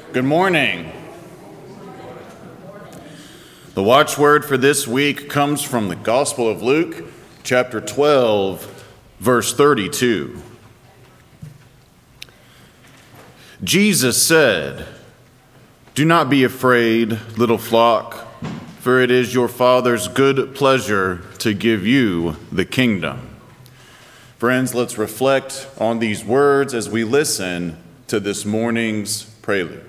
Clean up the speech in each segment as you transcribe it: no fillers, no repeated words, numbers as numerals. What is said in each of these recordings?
Good morning. The watchword for this week comes from the Gospel of Luke, chapter 12, verse 32. Jesus said, "Do not be afraid, little flock, for it is your Father's good pleasure to give you the kingdom." Friends, let's reflect on these words as we listen to this morning's prelude.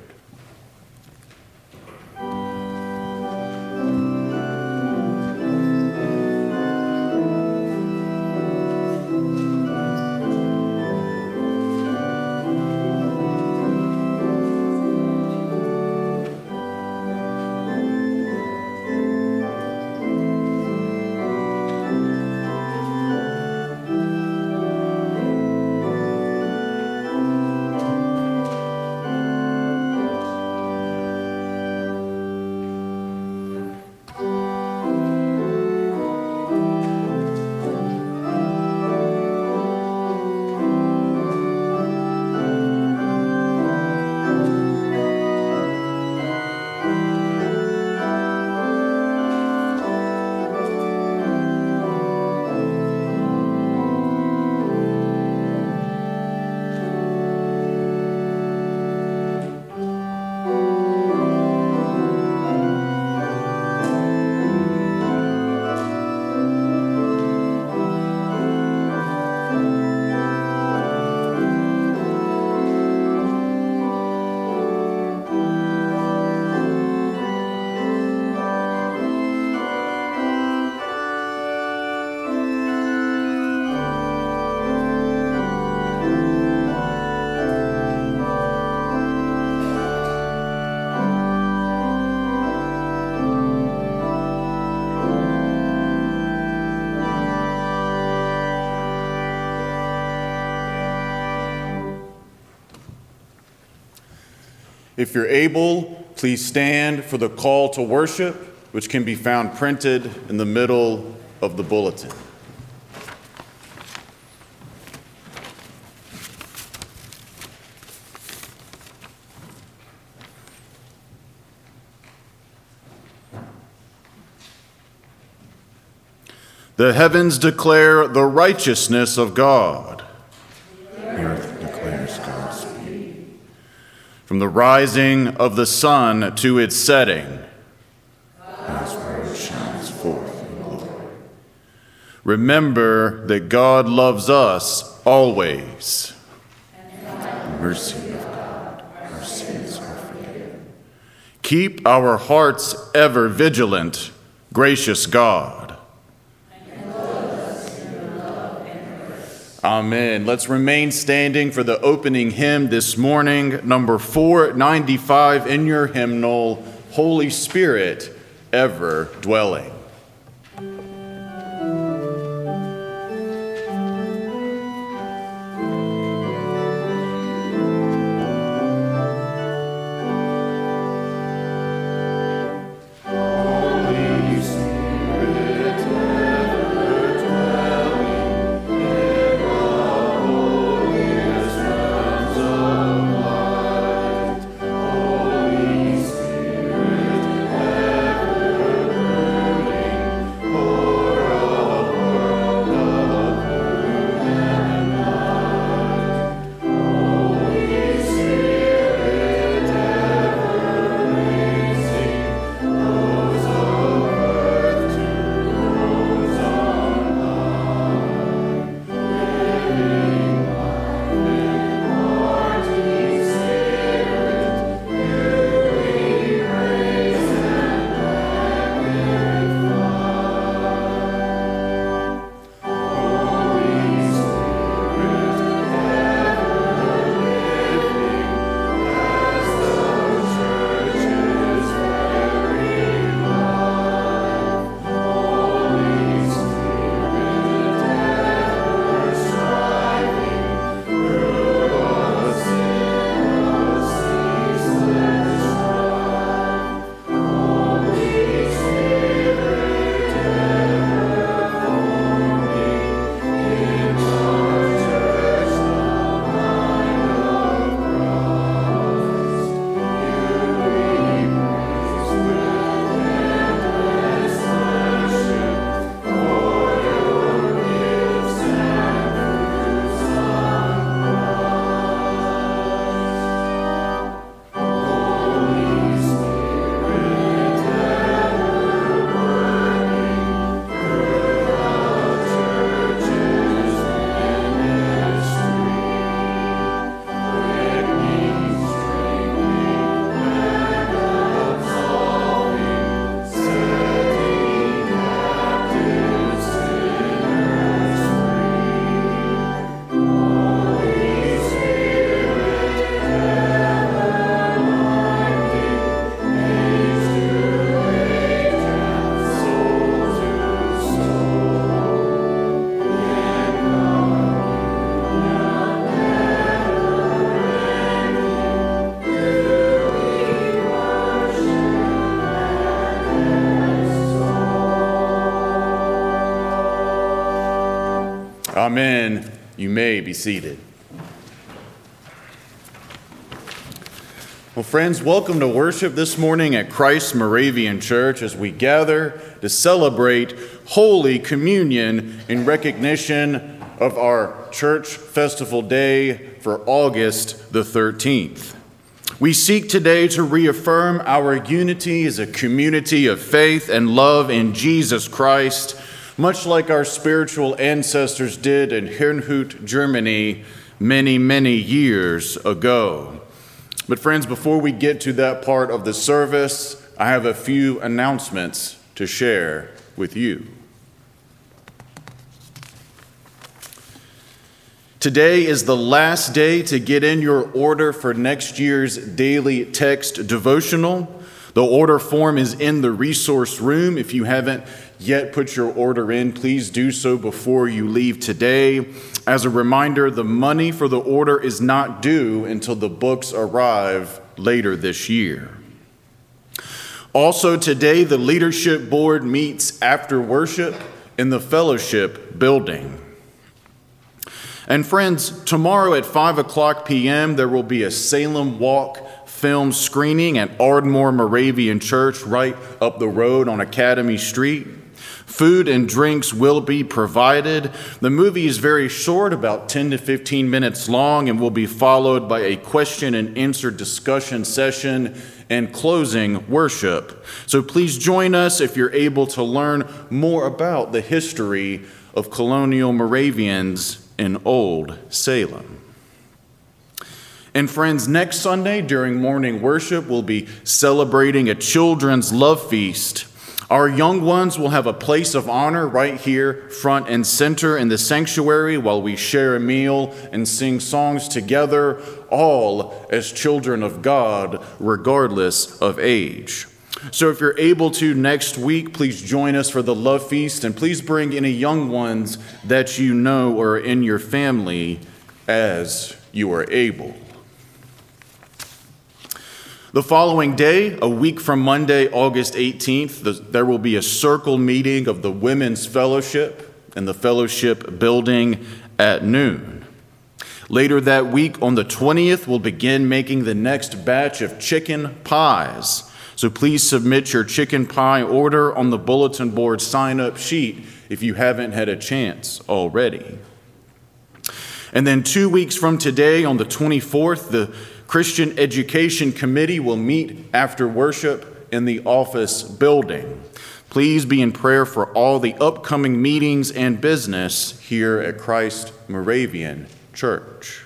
If you're able, please stand for the call to worship, which can be found printed in the middle of the bulletin. The heavens declare the righteousness of God. The earth declares God's beauty. From the rising of the sun to its setting, God's word shines forth in glory. Remember that God loves us always. The mercy of God, our sins are forgiven. Keep our hearts ever vigilant, gracious God. Amen. Let's remain standing for the opening hymn this morning, number 495 in your hymnal, Holy Spirit, Ever Dwelling. Amen. You may be seated. Well, friends, welcome to worship this morning at Christ Moravian Church as we gather to celebrate Holy Communion in recognition of our church festival day for August the 13th. We seek today to reaffirm our unity as a community of faith and love in Jesus Christ, much like our spiritual ancestors did in Herrnhut, Germany, many, many years ago. But friends, before we get to that part of the service, I have a few announcements to share with you. Today is the last day to get in your order for next year's daily text devotional. The order form is in the resource room. If you haven't yet put your order in, please do so before you leave today. As a reminder, the money for the order is not due until the books arrive later this year. Also today, the leadership board meets after worship in the fellowship building. And friends, tomorrow at 5 p.m., there will be a Salem Walk film screening at Ardmore Moravian Church right up the road on Academy Street. Food and drinks will be provided. The movie is very short, about 10 to 15 minutes long, and will be followed by a question and answer discussion session and closing worship. So please join us if you're able to learn more about the history of colonial Moravians in Old Salem. And friends, next Sunday during morning worship, we'll be celebrating a children's love feast. Our young ones will have a place of honor right here, front and center in the sanctuary, while we share a meal and sing songs together, all as children of God, regardless of age. So if you're able to next week, please join us for the love feast, and please bring any young ones that you know or in your family as you are able. The following day, a week from Monday, August 18th, there will be a circle meeting of the Women's Fellowship in the Fellowship building at noon. Later that week, on the 20th, we'll begin making the next batch of chicken pies. So please submit your chicken pie order on the bulletin board sign-up sheet if you haven't had a chance already. And then 2 weeks from today, on the 24th, the Christian Education Committee will meet after worship in the office building. Please be in prayer for all the upcoming meetings and business here at Christ Moravian Church.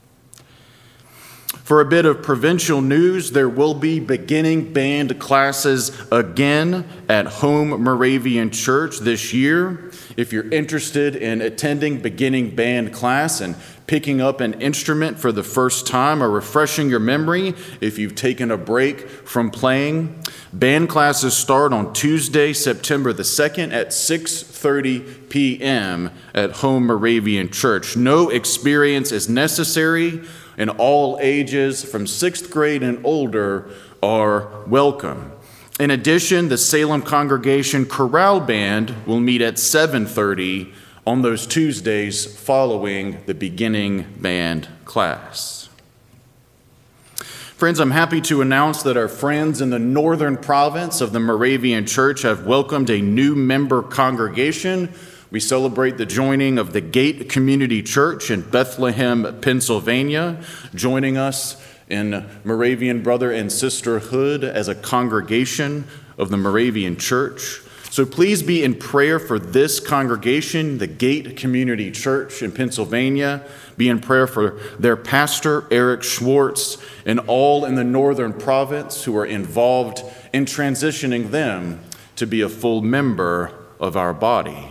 For a bit of provincial news, there will be beginning band classes again at Home Moravian Church this year. If you're interested in attending beginning band class and picking up an instrument for the first time or refreshing your memory if you've taken a break from playing, band classes start on Tuesday, September the 2nd at 6:30 p.m. at Home Moravian Church. No experience is necessary, and all ages from 6th grade and older are welcome. In addition, the Salem Congregation Chorale Band will meet at 7:30 on those Tuesdays following the beginning band class. Friends, I'm happy to announce that our friends in the northern province of the Moravian Church have welcomed a new member congregation. We celebrate the joining of the Gate Community Church in Bethlehem, Pennsylvania, joining us in Moravian brother and sisterhood as a congregation of the Moravian Church. So please be in prayer for this congregation, the Gate Community Church in Pennsylvania. Be in prayer for their pastor, Eric Schwartz, and all in the northern province who are involved in transitioning them to be a full member of our body.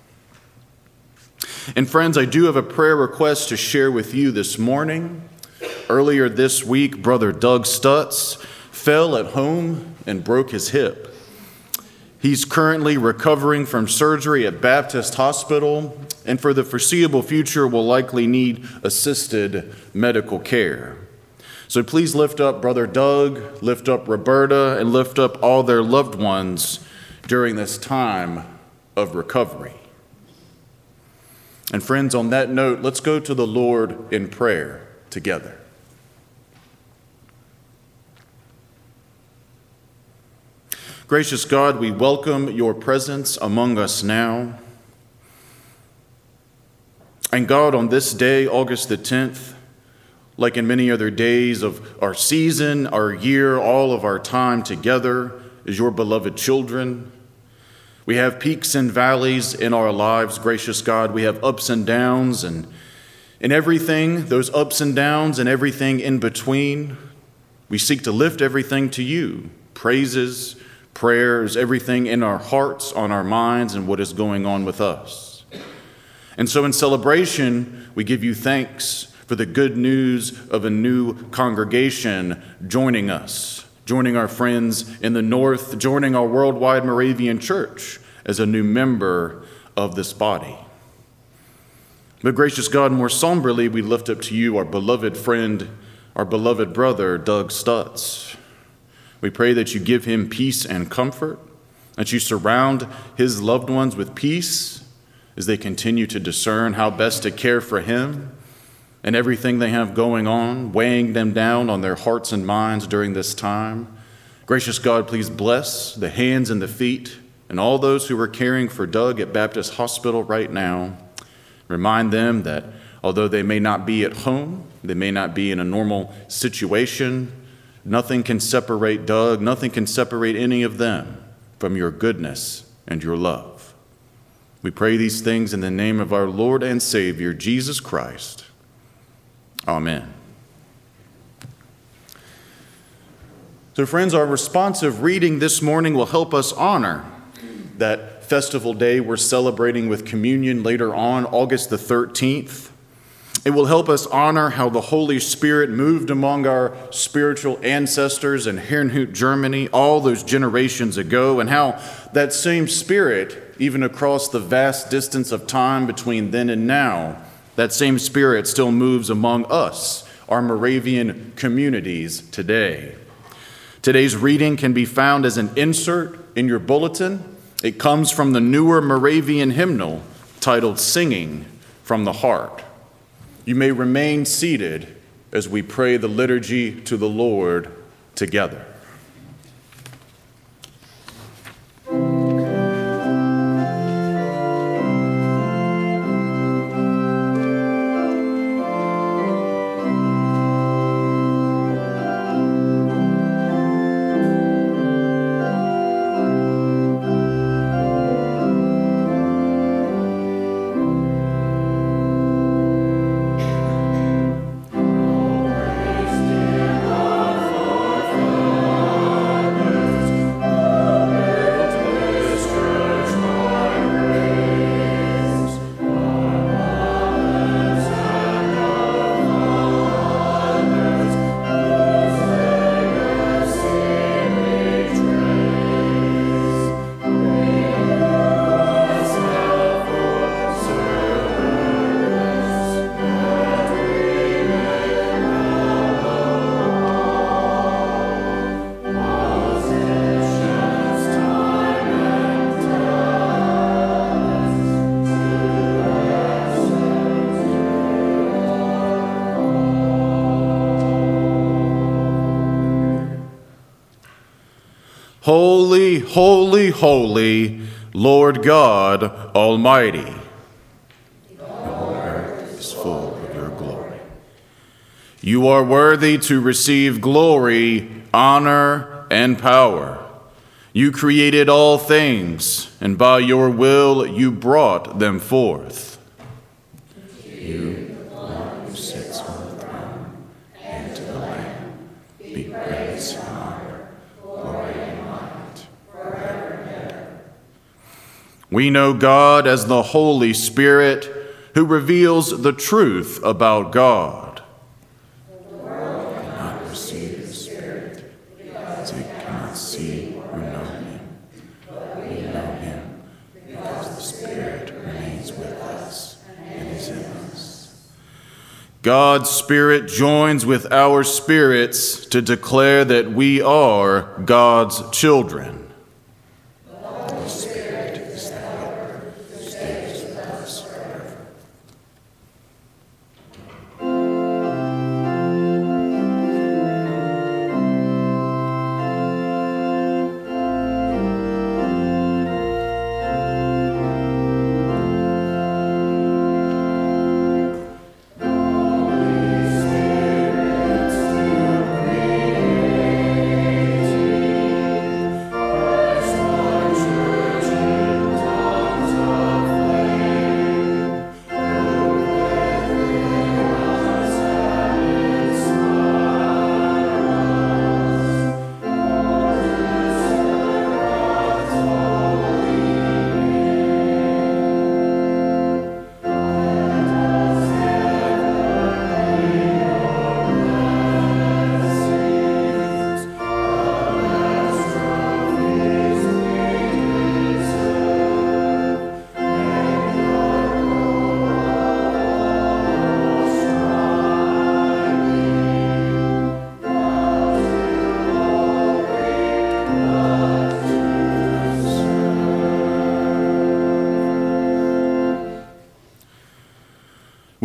And friends, I do have a prayer request to share with you this morning. Earlier this week, Brother Doug Stutz fell at home and broke his hip. He's currently recovering from surgery at Baptist Hospital, and for the foreseeable future will likely need assisted medical care. So please lift up Brother Doug, lift up Roberta, and lift up all their loved ones during this time of recovery. And friends, on that note, let's go to the Lord in prayer together. Gracious God, we welcome your presence among us now. And God, on this day, August the 10th, like in many other days of our season, our year, all of our time together as your beloved children, we have peaks and valleys in our lives, gracious God. We have ups and downs, and in everything, those ups and downs and everything in between, we seek to lift everything to you. Praises, prayers, everything in our hearts, on our minds, and what is going on with us. And so in celebration, we give you thanks for the good news of a new congregation joining us, joining our friends in the north, joining our worldwide Moravian Church as a new member of this body. But gracious God, more somberly, we lift up to you our beloved friend, our beloved brother, Doug Stutz. We pray that you give him peace and comfort, that you surround his loved ones with peace as they continue to discern how best to care for him and everything they have going on, weighing them down on their hearts and minds during this time. Gracious God, please bless the hands and the feet and all those who are caring for Doug at Baptist Hospital right now. Remind them that although they may not be at home, they may not be in a normal situation, nothing can separate Doug, nothing can separate any of them from your goodness and your love. We pray these things in the name of our Lord and Savior, Jesus Christ. Amen. So friends, our responsive reading this morning will help us honor that festival day we're celebrating with communion later on, August the 13th. It will help us honor how the Holy Spirit moved among our spiritual ancestors in Herrnhut, Germany, all those generations ago, and how that same Spirit, even across the vast distance of time between then and now, that same Spirit still moves among us, our Moravian communities today. Today's reading can be found as an insert in your bulletin. It comes from the newer Moravian hymnal titled Singing from the Heart. You may remain seated as we pray the liturgy to the Lord together. Holy, holy, holy, Lord God Almighty. The whole earth is full of your glory. You are worthy to receive glory, honor, and power. You created all things, and by your will you brought them forth. You, the one who sits on the throne, and to the Lamb, be praise and honor, glory and might, forever and ever. We know God as the Holy Spirit, who reveals the truth about God. The world cannot receive the Spirit, because it cannot see or know him. But we know him, because the Spirit remains with us and is in us. God's Spirit joins with our spirits to declare that we are God's children. The Spirit is the helper who stays with us forever.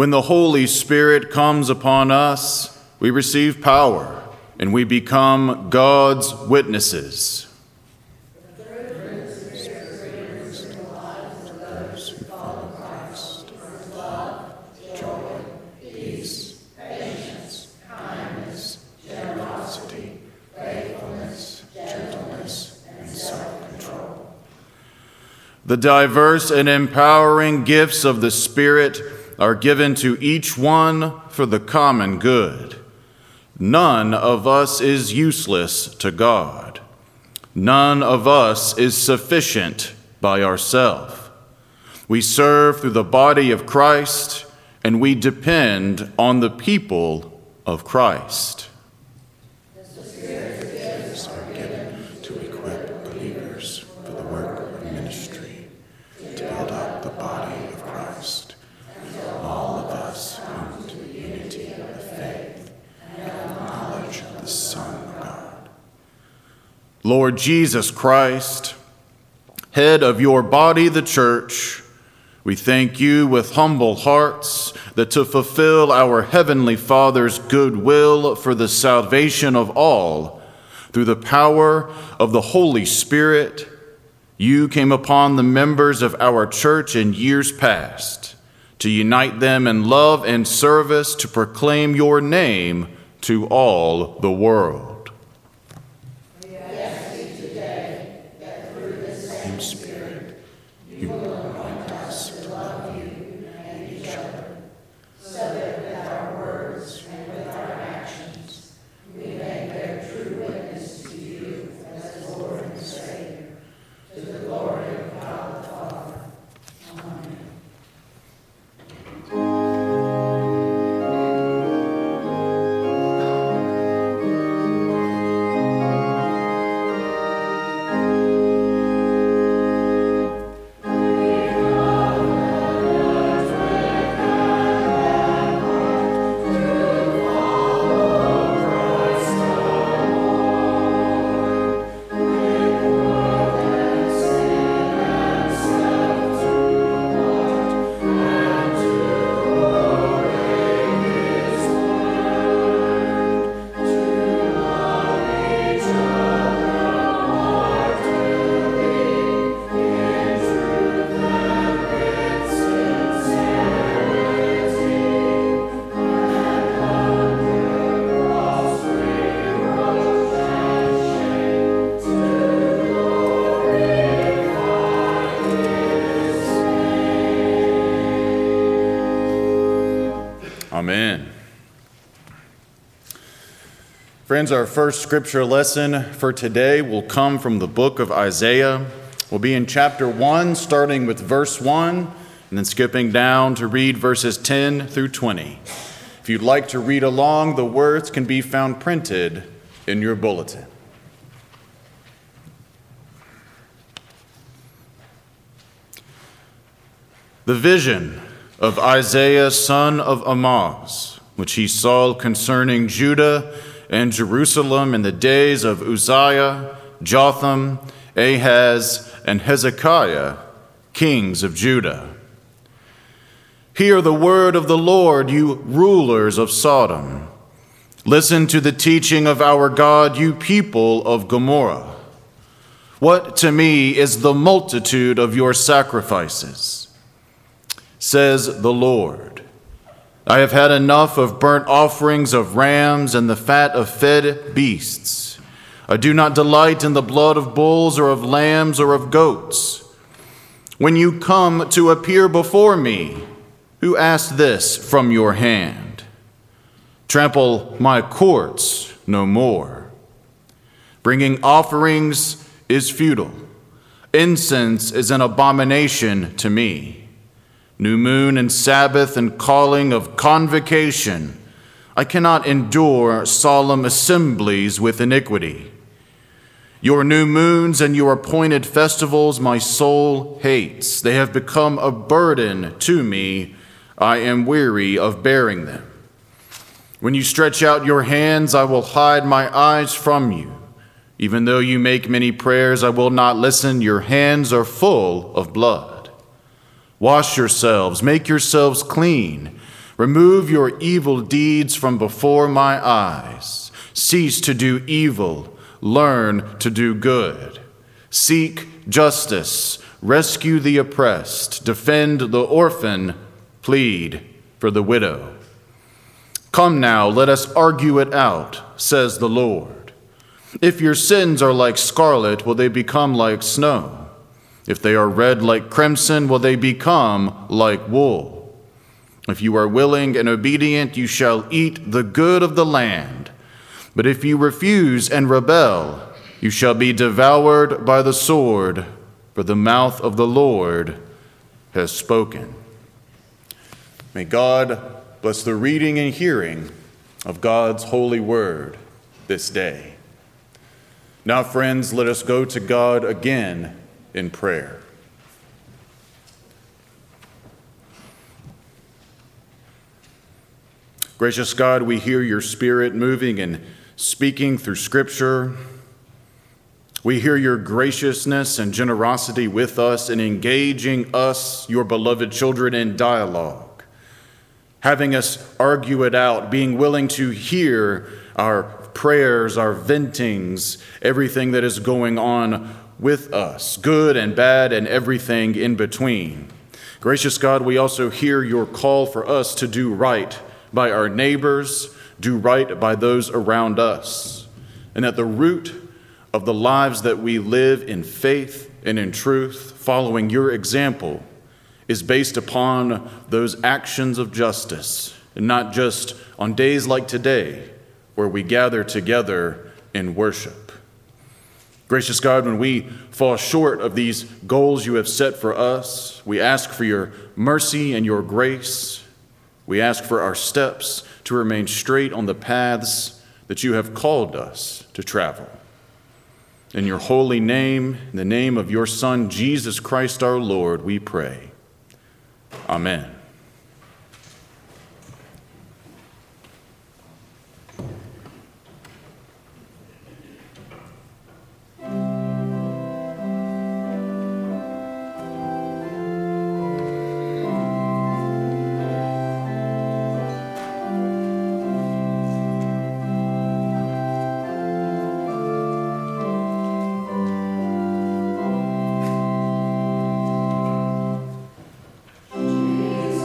When the Holy Spirit comes upon us, we receive power, and we become God's witnesses. The diverse and empowering gifts of the Spirit are given to each one for the common good. None of us is useless to God. None of us is sufficient by ourselves. We serve through the body of Christ, and we depend on the people of Christ. Lord Jesus Christ, head of your body, the church, we thank you with humble hearts that to fulfill our Heavenly Father's good will for the salvation of all, through the power of the Holy Spirit, you came upon the members of our church in years past to unite them in love and service to proclaim your name to all the world. Amen. Friends, our first scripture lesson for today will come from the book of Isaiah. We'll be in chapter 1, starting with verse 1, and then skipping down to read verses 10 through 20. If you'd like to read along, the words can be found printed in your bulletin. The vision of Isaiah, son of Amoz, which he saw concerning Judah and Jerusalem in the days of Uzziah, Jotham, Ahaz, and Hezekiah, kings of Judah. Hear the word of the Lord, you rulers of Sodom. Listen to the teaching of our God, you people of Gomorrah. What to me is the multitude of your sacrifices? Says the Lord, I have had enough of burnt offerings of rams and the fat of fed beasts. I do not delight in the blood of bulls or of lambs or of goats. When you come to appear before me, who asked this from your hand? Trample my courts no more. Bringing offerings is futile. Incense is an abomination to me. New moon and Sabbath and calling of convocation. I cannot endure solemn assemblies with iniquity. Your new moons and your appointed festivals my soul hates. They have become a burden to me. I am weary of bearing them. When you stretch out your hands, I will hide my eyes from you. Even though you make many prayers, I will not listen. Your hands are full of blood. Wash yourselves, make yourselves clean, Remove your evil deeds from before my eyes. Cease to do evil. Learn to do good. Seek justice. Rescue the oppressed. Defend the orphan. Plead for the widow. Come now, let us argue it out, says the Lord. If your sins are like scarlet, will they become like snow? If they are red like crimson, will they become like wool? If you are willing and obedient, you shall eat the good of the land. But if you refuse and rebel, you shall be devoured by the sword, for the mouth of the Lord has spoken. May God bless the reading and hearing of God's holy word this day. Now, friends, let us go to God again in prayer. Gracious God, we hear your Spirit moving and speaking through Scripture. We hear your graciousness and generosity with us in engaging us, your beloved children, in dialogue, having us argue it out, being willing to hear our prayers, our ventings, everything that is going on with us, good and bad and everything in between. Gracious God, we also hear your call for us to do right by our neighbors, do right by those around us, and at the root of the lives that we live in faith and in truth, following your example, is based upon those actions of justice, and not just on days like today, where we gather together in worship. Gracious God, when we fall short of these goals you have set for us, we ask for your mercy and your grace. We ask for our steps to remain straight on the paths that you have called us to travel. In your holy name, in the name of your Son, Jesus Christ our Lord, we pray. Amen. Jesus.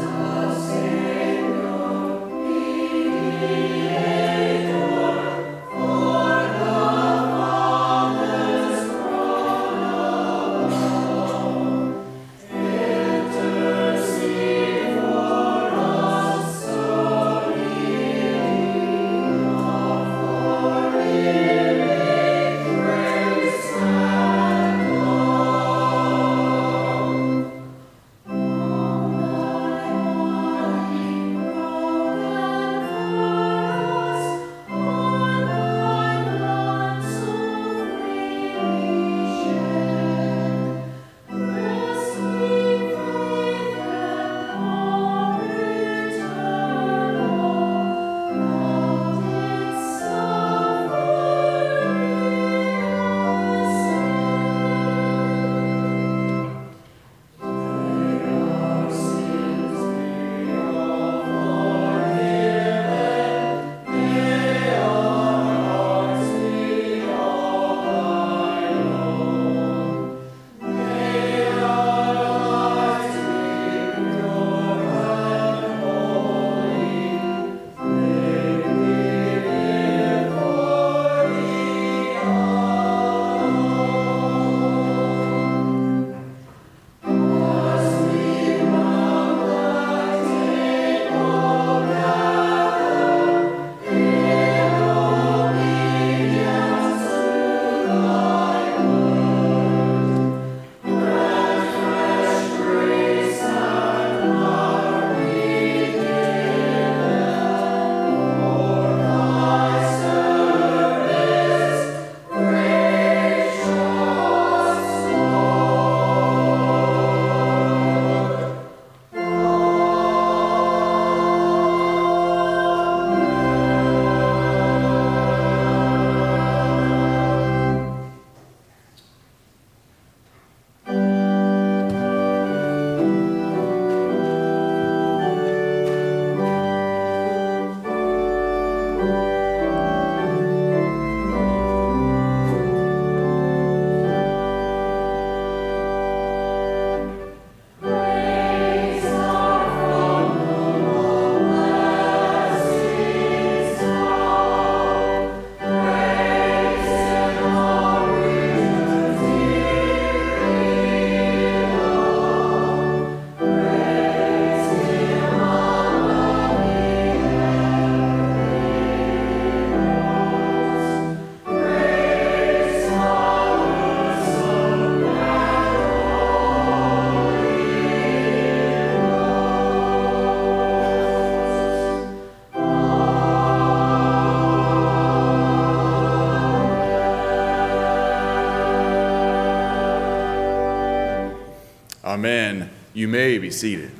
Amen. You may be seated.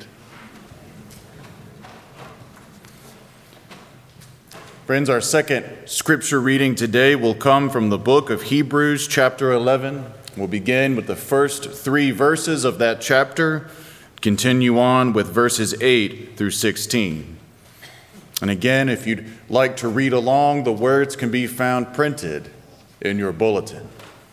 Friends, our second scripture reading today will come from the book of Hebrews, chapter 11. We'll begin with the first 3 verses of that chapter, continue on with verses 8 through 16. And again, if you'd like to read along, the words can be found printed in your bulletin.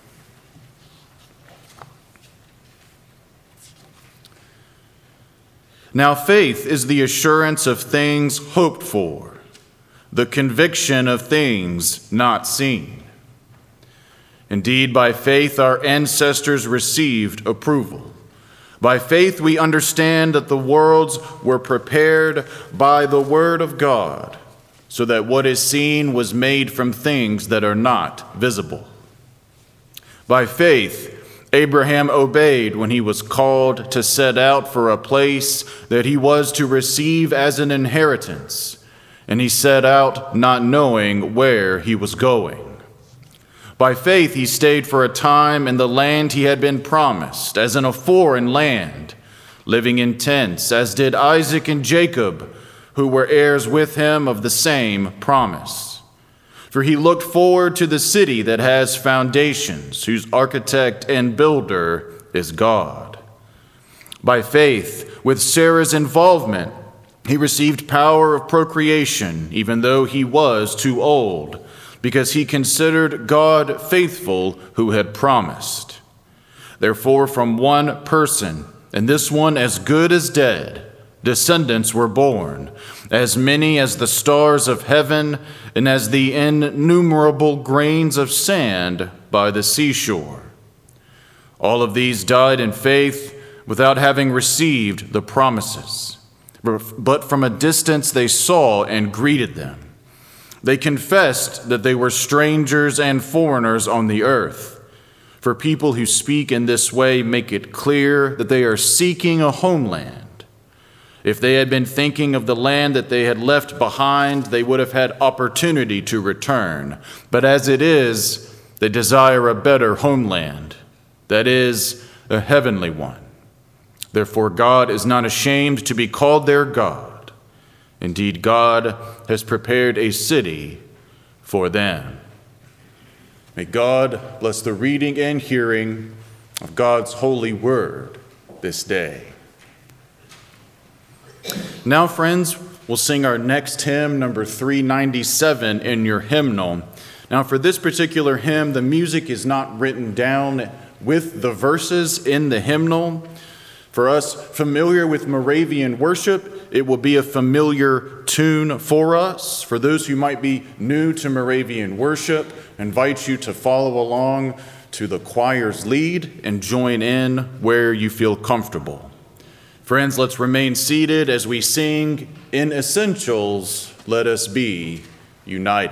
Now faith is the assurance of things hoped for, the conviction of things not seen. Indeed, by faith our ancestors received approval. By faith we understand that the worlds were prepared by the word of God, so that what is seen was made from things that are not visible. By faith Abraham obeyed when he was called to set out for a place that he was to receive as an inheritance, and he set out not knowing where he was going. By faith he stayed for a time in the land he had been promised, as in a foreign land, living in tents, as did Isaac and Jacob, who were heirs with him of the same promise. For he looked forward to the city that has foundations, whose architect and builder is God. By faith, with Sarah's involvement, he received power of procreation, even though he was too old, because he considered God faithful who had promised. Therefore, from one person, and this one as good as dead, descendants were born, as many as the stars of heaven and as the innumerable grains of sand by the seashore. All of these died in faith without having received the promises, but from a distance they saw and greeted them. They confessed that they were strangers and foreigners on the earth. For people who speak in this way make it clear that they are seeking a homeland. If they had been thinking of the land that they had left behind, they would have had opportunity to return. But as it is, they desire a better homeland, that is, a heavenly one. Therefore, God is not ashamed to be called their God. Indeed, God has prepared a city for them. May God bless the reading and hearing of God's holy word this day. Now, friends, we'll sing our next hymn, number 397 in your hymnal. Now, for this particular hymn, the music is not written down with the verses in the hymnal. For us familiar with Moravian worship, it will be a familiar tune for us. For those who might be new to Moravian worship, I invite you to follow along to the choir's lead and join in where you feel comfortable. Friends, let's remain seated as we sing, "In Essentials, Let Us Be United."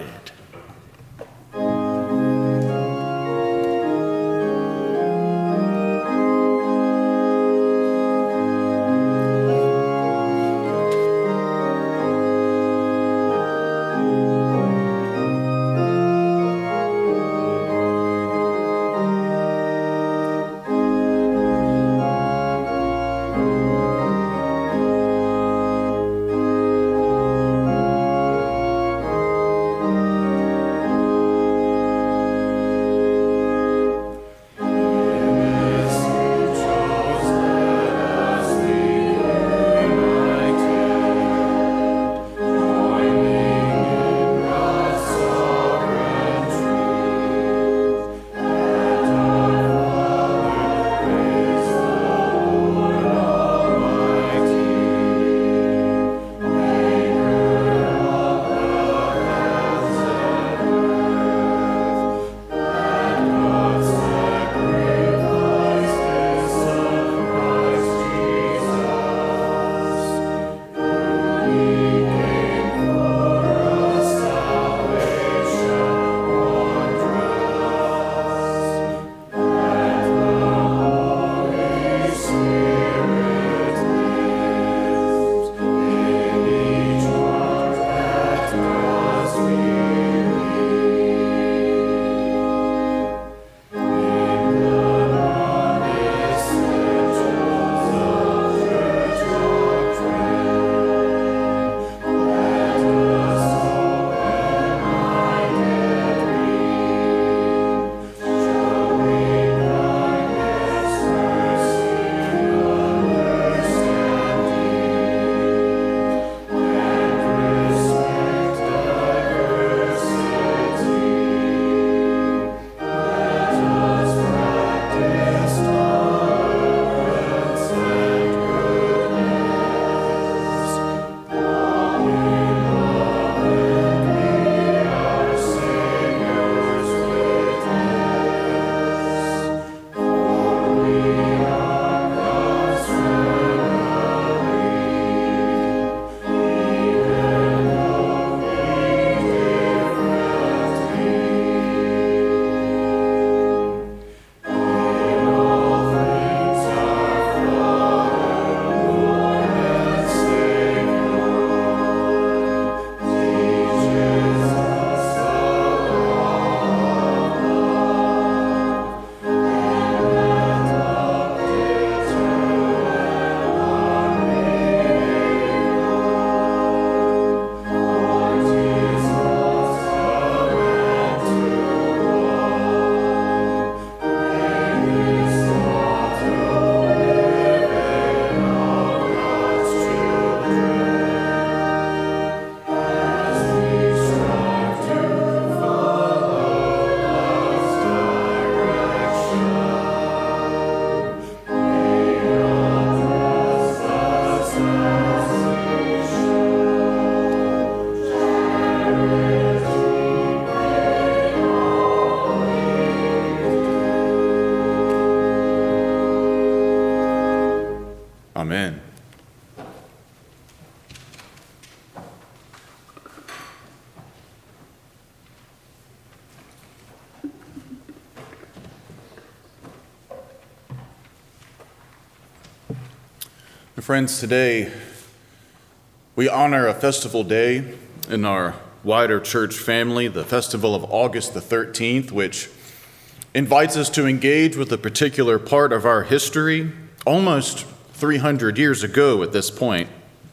Friends, today we honor a festival day in our wider church family, the festival of August the 13th, which invites us to engage with a particular part of our history almost 300 years ago at this point.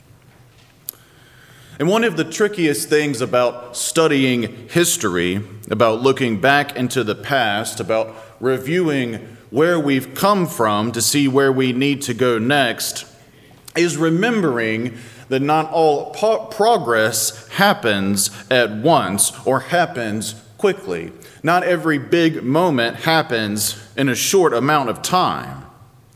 And one of the trickiest things about studying history, about looking back into the past, about reviewing where we've come from to see where we need to go next, is remembering that not all progress happens at once or happens quickly. Not every big moment happens in a short amount of time.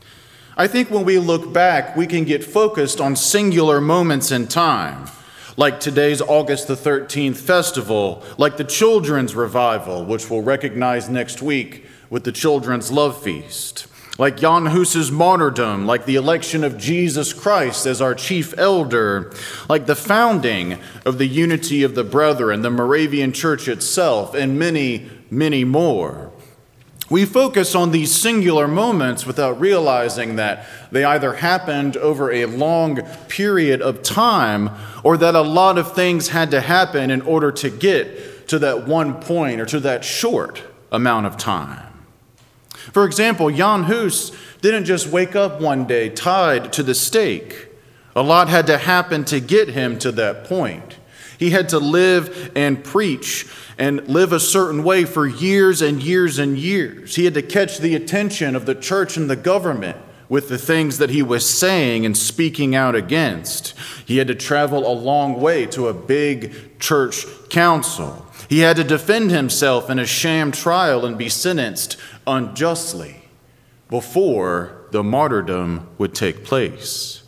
I think when we look back, we can get focused on singular moments in time, like today's August the 13th festival, like the Children's Revival, which we'll recognize next week with the Children's Love Feast, like Jan Hus's martyrdom, like the election of Jesus Christ as our chief elder, like the founding of the Unity of the Brethren, the Moravian Church itself, and many, many more. We focus on these singular moments without realizing that they either happened over a long period of time or that a lot of things had to happen in order to get to that one point or to that short amount of time. For example, Jan Hus didn't just wake up one day tied to the stake. A lot had to happen to get him to that point. He had to live and preach and live a certain way for years and years and years. He had to catch the attention of the church and the government with the things that he was saying and speaking out against. He had to travel a long way to a big church council. He had to defend himself in a sham trial and be sentenced unjustly before the martyrdom would take place.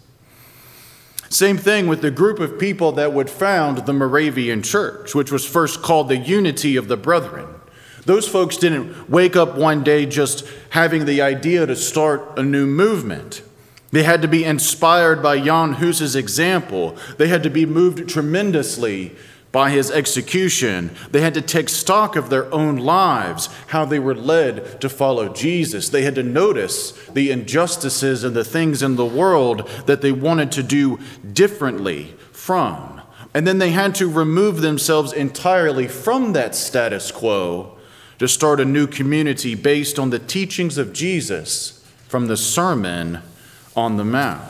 Same thing with the group of people that would found the Moravian Church, which was first called the Unity of the Brethren. Those folks didn't wake up one day just having the idea to start a new movement. They had to be inspired by Jan Hus's example. They had to be moved tremendously by his execution. They had to take stock of their own lives, how they were led to follow Jesus. They had to notice the injustices and the things in the world that they wanted to do differently from. And then they had to remove themselves entirely from that status quo to start a new community based on the teachings of Jesus from the Sermon on the Mount.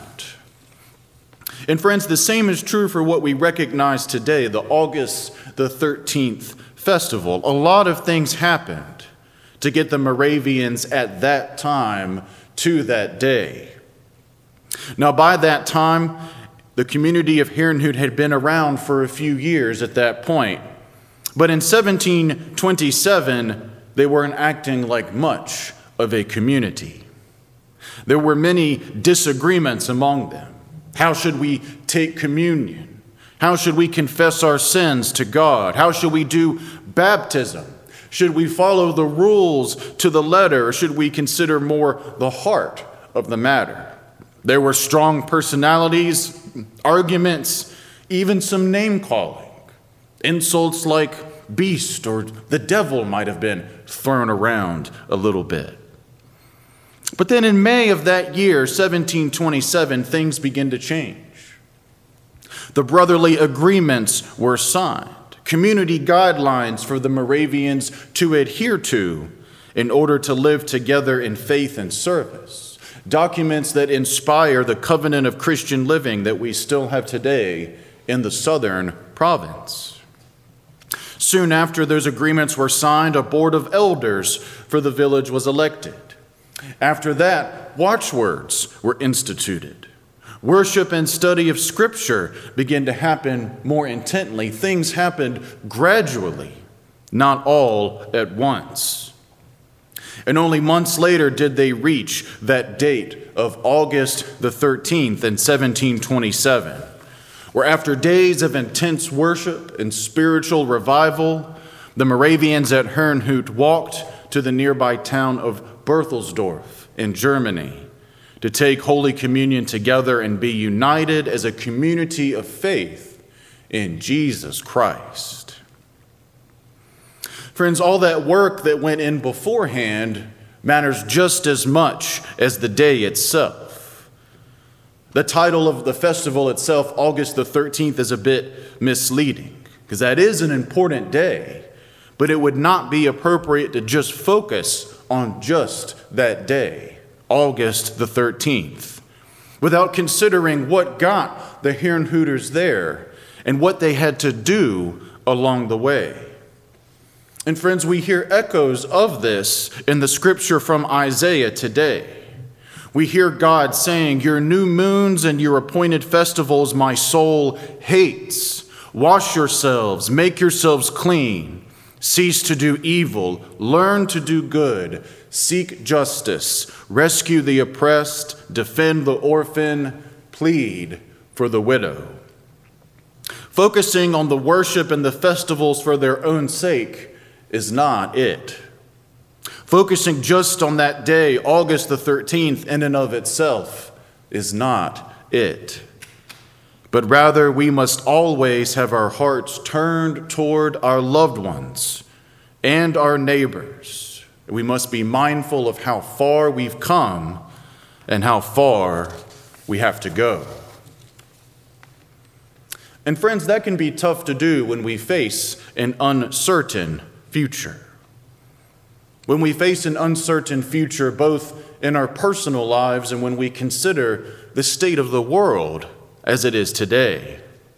And friends, the same is true for what we recognize today, the August the 13th festival. A lot of things happened to get the Moravians at that time to that day. Now, by that time, the community of Herrnhut had been around for a few years at that point. But in 1727, they weren't acting like much of a community. There were many disagreements among them. How should we take communion? How should we confess our sins to God? How should we do baptism? Should we follow the rules to the letter, or should we consider more the heart of the matter? There were strong personalities, arguments, even some name-calling. Insults like beast or the devil might have been thrown around a little bit. But then in May of that year, 1727, things begin to change. The brotherly agreements were signed, community guidelines for the Moravians to adhere to in order to live together in faith and service, documents that inspire the covenant of Christian living that we still have today in the southern province. Soon after those agreements were signed, a board of elders for the village was elected. After that, watchwords were instituted. Worship and study of Scripture began to happen more intently. Things happened gradually, not all at once. And only months later did they reach that date of August the 13th in 1727, where after days of intense worship and spiritual revival, the Moravians at Herrnhut walked to the nearby town of Berthelsdorf in Germany to take Holy Communion together and be united as a community of faith in Jesus Christ. Friends, all that work that went in beforehand matters just as much as the day itself. The title of the festival itself, August the 13th, is a bit misleading because that is an important day, but it would not be appropriate to just focus on just that day, August the 13th, without considering what got the Herrnhuters there and what they had to do along the way. And friends, we hear echoes of this in the scripture from Isaiah today. We hear God saying, "Your new moons and your appointed festivals my soul hates. Wash yourselves, make yourselves clean. Cease to do evil, learn to do good, seek justice, rescue the oppressed, defend the orphan, plead for the widow." Focusing on the worship and the festivals for their own sake is not it. Focusing just on that day, August the 13th, in and of itself, is not it. But rather, we must always have our hearts turned toward our loved ones and our neighbors. We must be mindful of how far we've come and how far we have to go. And friends, that can be tough to do when we face an uncertain future. When we face an uncertain future, both in our personal lives and when we consider the state of the world as it is today.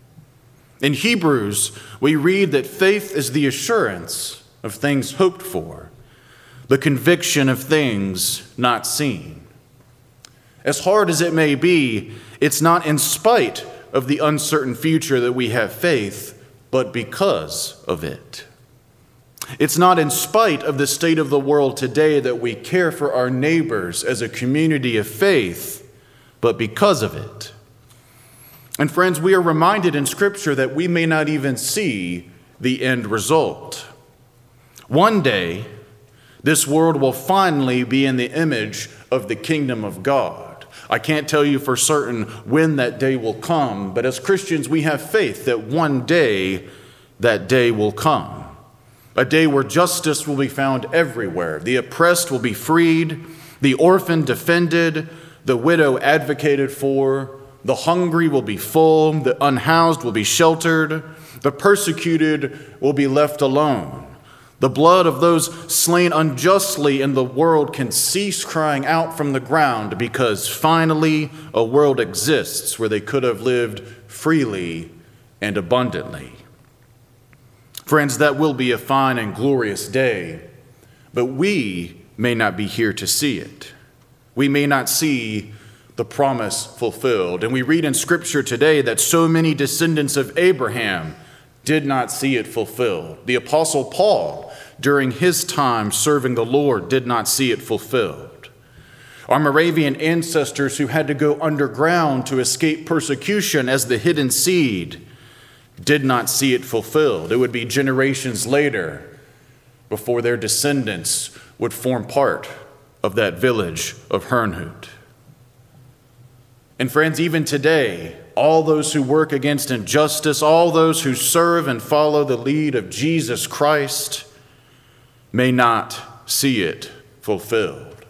In Hebrews, we read that faith is the assurance of things hoped for, the conviction of things not seen. As hard as it may be, it's not in spite of the uncertain future that we have faith, but because of it. It's not in spite of the state of the world today that we care for our neighbors as a community of faith, but because of it. And friends, we are reminded in Scripture that we may not even see the end result. One day, this world will finally be in the image of the kingdom of God. I can't tell you for certain when that day will come, but as Christians, we have faith that one day that day will come. A day where justice will be found everywhere. The oppressed will be freed, the orphan defended, the widow advocated for, the hungry will be full, the unhoused will be sheltered, the persecuted will be left alone. The blood of those slain unjustly in the world can cease crying out from the ground because finally a world exists where they could have lived freely and abundantly. Friends, that will be a fine and glorious day, but we may not be here to see it. We may not see the promise fulfilled. And we read in Scripture today that so many descendants of Abraham did not see it fulfilled. The Apostle Paul, during his time serving the Lord, did not see it fulfilled. Our Moravian ancestors who had to go underground to escape persecution as the hidden seed did not see it fulfilled. It would be generations later before their descendants would form part of that village of Herrnhut. And friends, even today, all those who work against injustice, all those who serve and follow the lead of Jesus Christ may not see it fulfilled.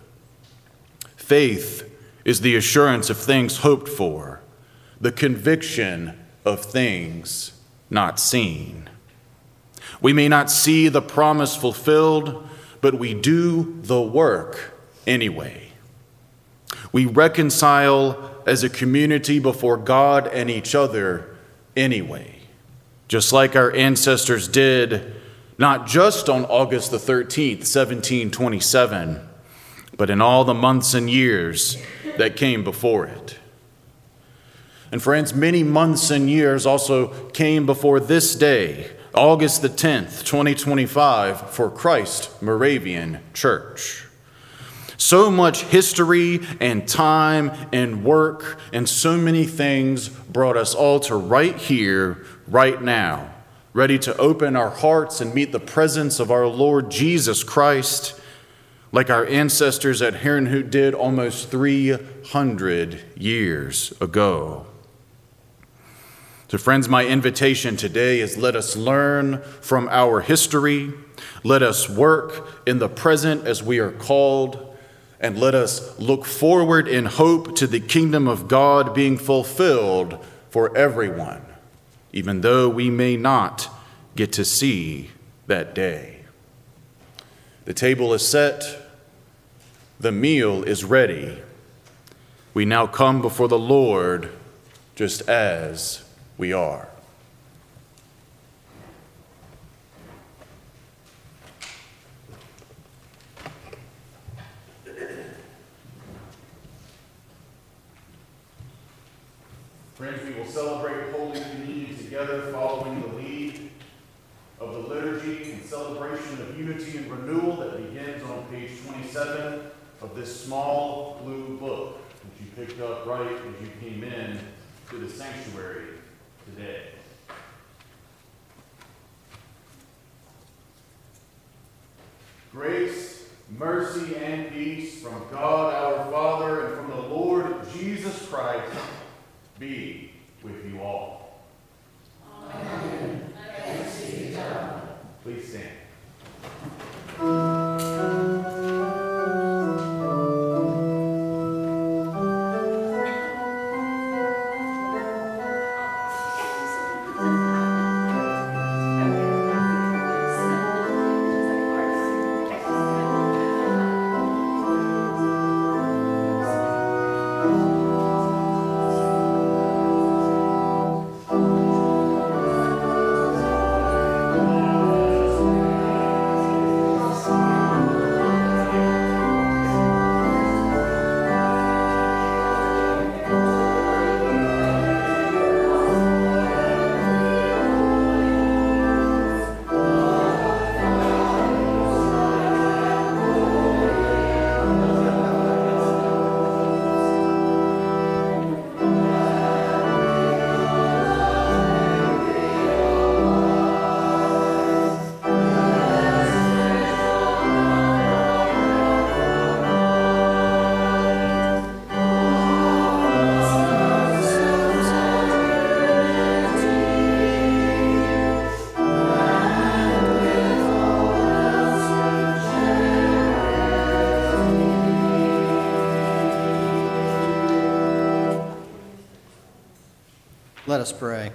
Faith is the assurance of things hoped for, the conviction of things not seen. We may not see the promise fulfilled, but we do the work anyway. We reconcile as a community before God and each other anyway, just like our ancestors did, not just on August the 13th, 1727, but in all the months and years that came before it. And friends, many months and years also came before this day, August the 10th, 2025, for Christ Moravian Church. So much history and time and work and so many things brought us all to right here, right now, ready to open our hearts and meet the presence of our Lord Jesus Christ, like our ancestors at Herrnhut did almost 300 years ago. So friends, my invitation today is let us learn from our history. Let us work in the present as we are called. and let us look forward in hope to the kingdom of God being fulfilled for everyone, even though we may not get to see that day. The table is set, the meal is ready. We now come before the Lord just as we are. Friends, we will celebrate Holy Communion together following the lead of the liturgy and celebration of unity and renewal that begins on page 27 of this small blue book that you picked up right as you came in to the sanctuary today. Grace, mercy, and peace from God our Father and from the Lord Jesus Christ be with you all. Amen. Thanks be to God. Please stand. Let us pray.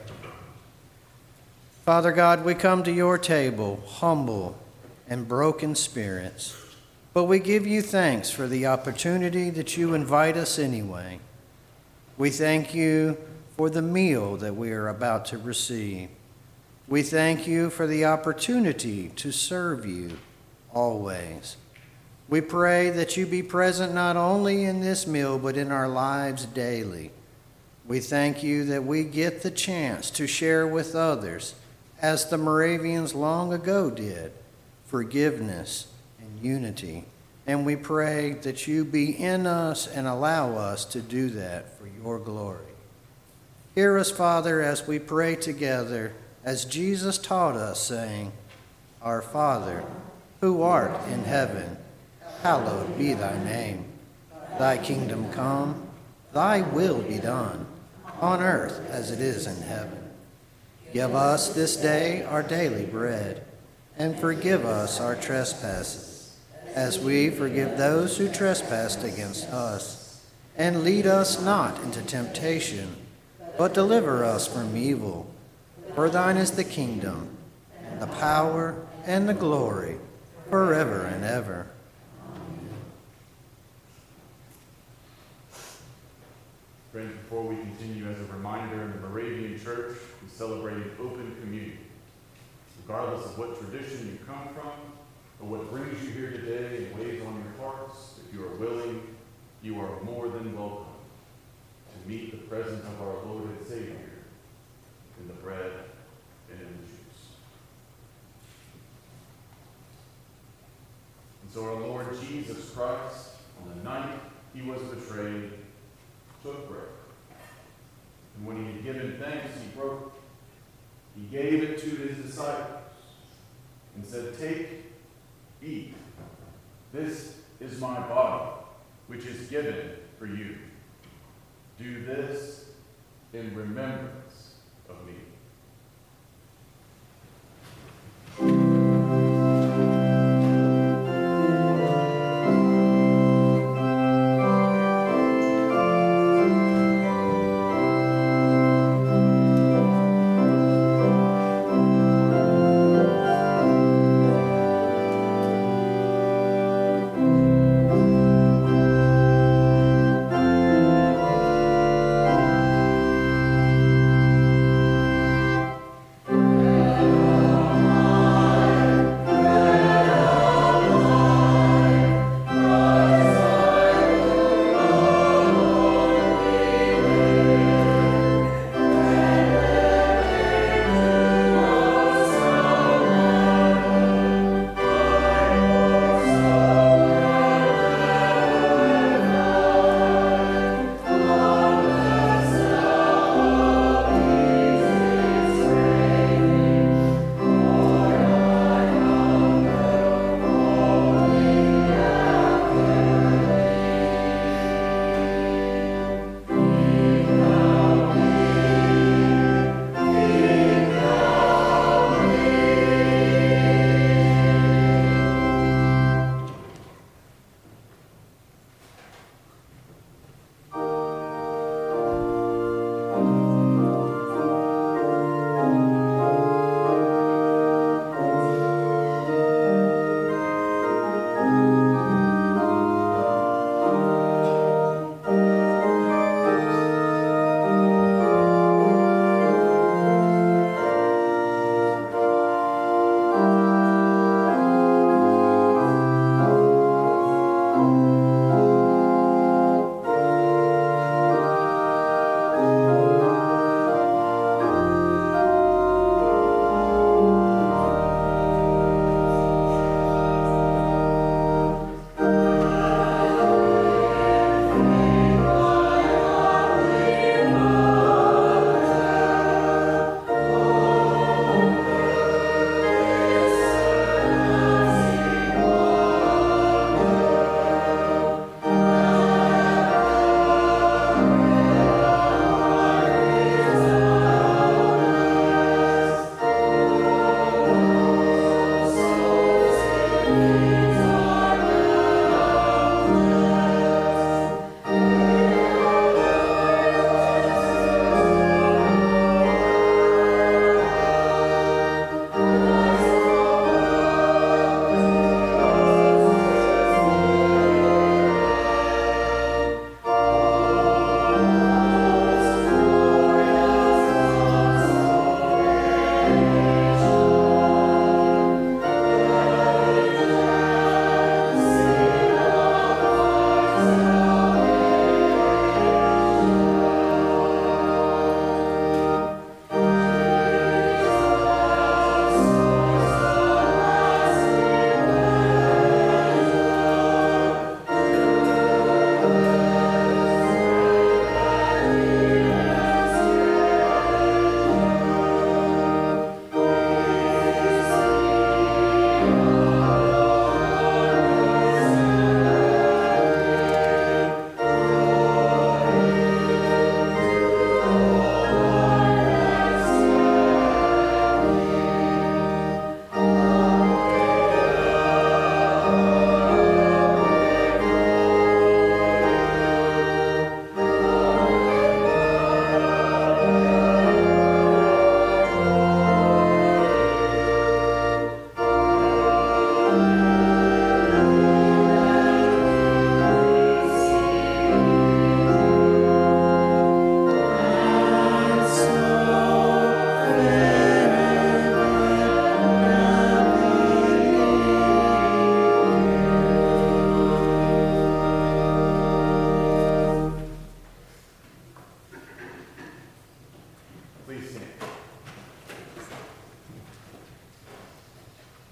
Father God, we come to your table humble and broken spirits, but we give you thanks for the opportunity that you invite us anyway. We thank you for the meal that we are about to receive. We thank you for the opportunity to serve you always. We pray that you be present not only in this meal, but in our lives daily. We thank you that we get the chance to share with others, as the Moravians long ago did, forgiveness and unity. And we pray that you be in us and allow us to do that for your glory. Hear us, Father, as we pray together, as Jesus taught us, saying, Our Father, who art in heaven, hallowed be thy name. Thy kingdom come, thy will be done, on earth as it is in heaven. Give us this day our daily bread, and forgive us our trespasses, as we forgive those who trespass against us. And lead us not into temptation, but deliver us from evil. For thine is the kingdom, and the power, and the glory, forever and ever. Friends, before we continue, as a reminder, in the Moravian Church, we celebrate open communion. Regardless of what tradition you come from, or what brings you here today and weighs on your hearts, if you are willing, you are more than welcome to meet the presence of our Lord and Savior in the bread and in the juice. And so our Lord Jesus Christ, on the night he was betrayed, took bread. And when he had given thanks, he broke it. He gave it to his disciples and said, Take, eat. This is my body, which is given for you. Do this in remembrance of me.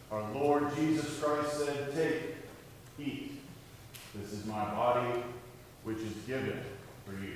Our Lord Jesus Christ said, "Take, eat. This is my body, which is given for you."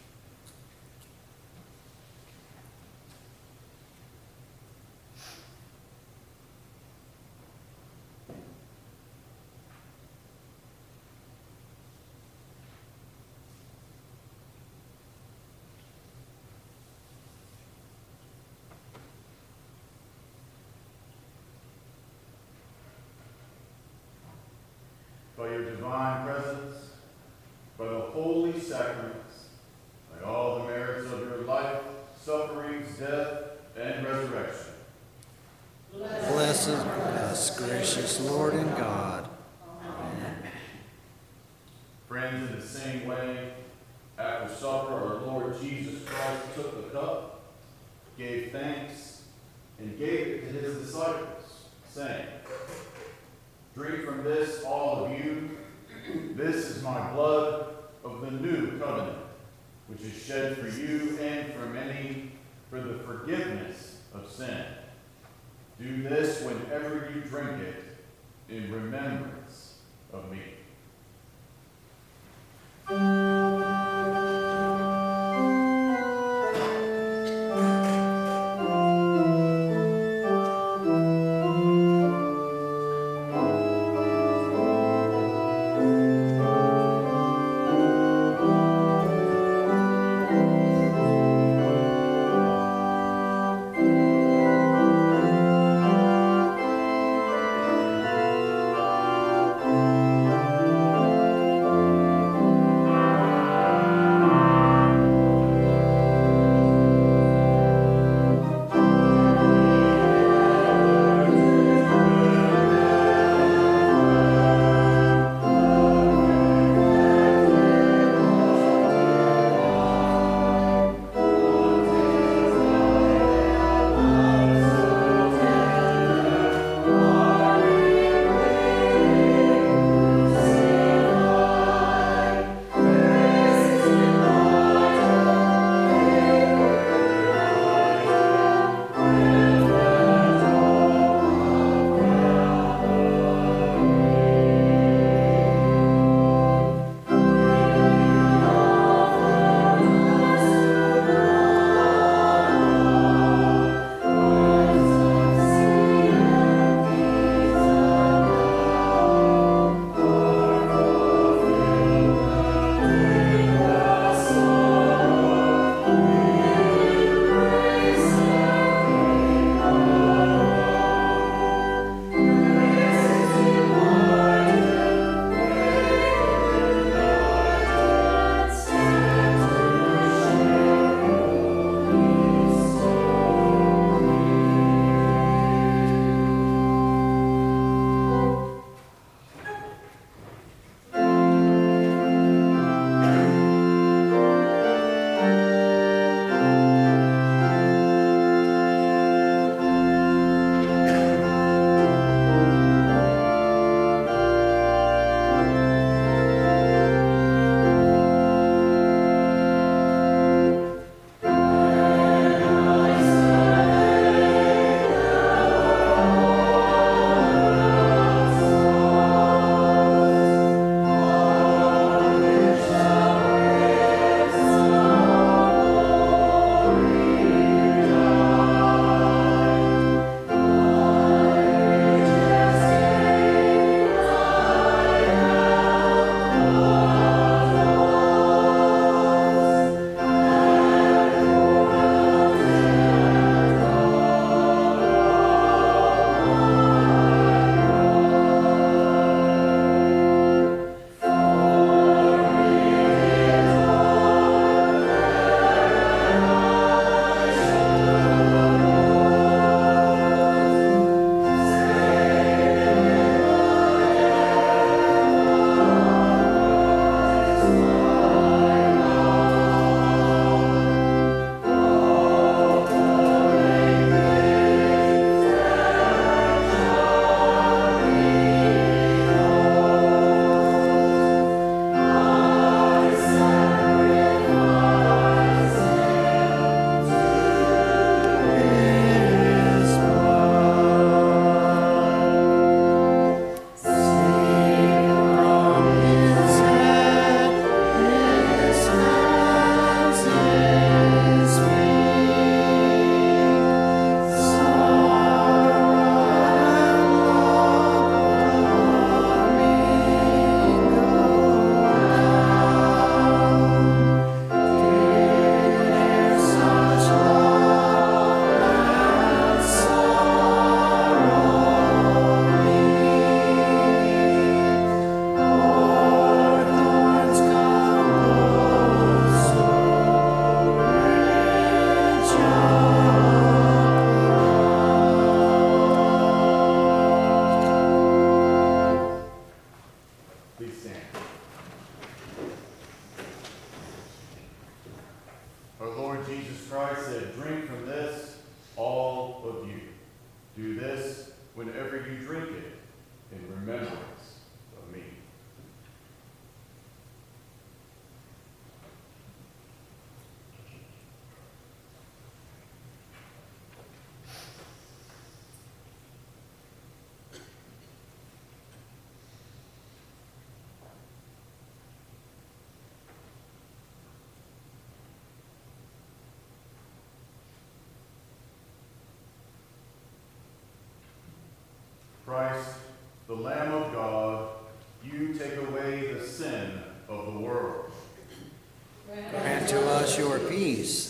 By your divine presence, by the holy sacraments, by all the merits of your life, sufferings, death, and resurrection. Blessed us, gracious Lord and God. Friends, in the same way, after supper, our Lord Jesus Christ took the cup, gave thanks, and gave it to his disciples, saying, "Drink from this, all of you. This is my blood of the new covenant, which is shed for you and for many for the forgiveness of sin. Do this whenever you drink it in remembrance of me." drink it in remembrance of me. Christ, the Lamb of God, you take away the sin of the world. Grant to us your peace.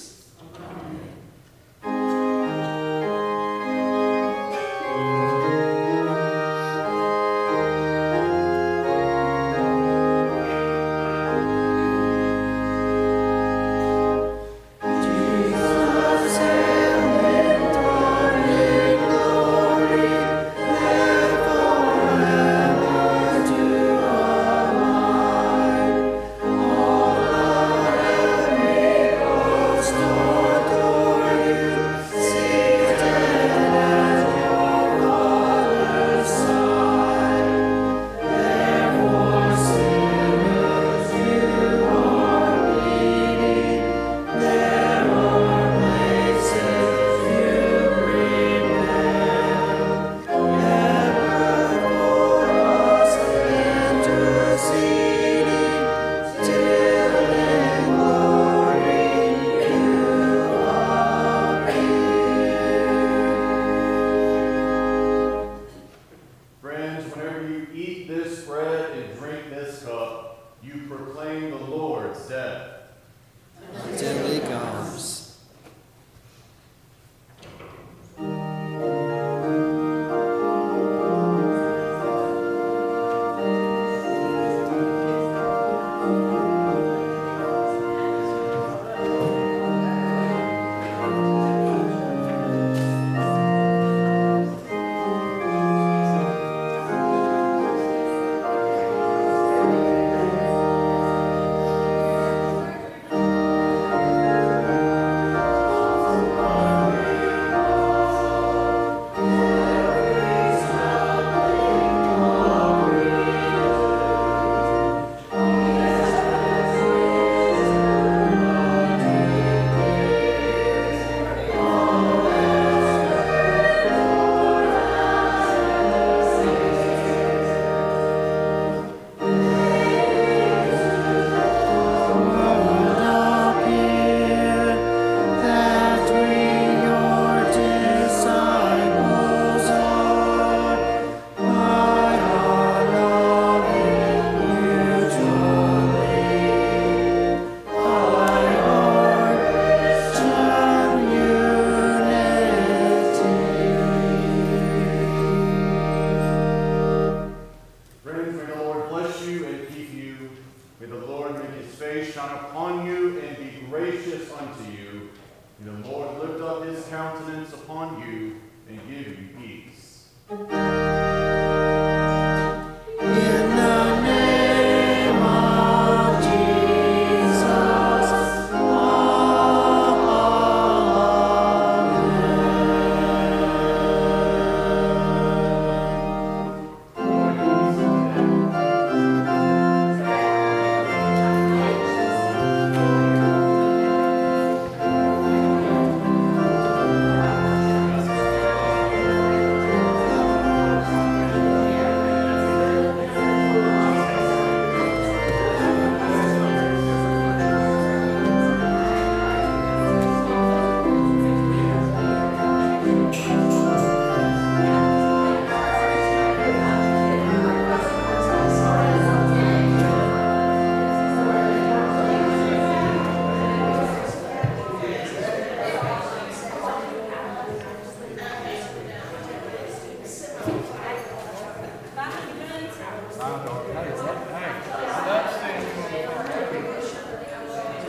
Wow, how is that?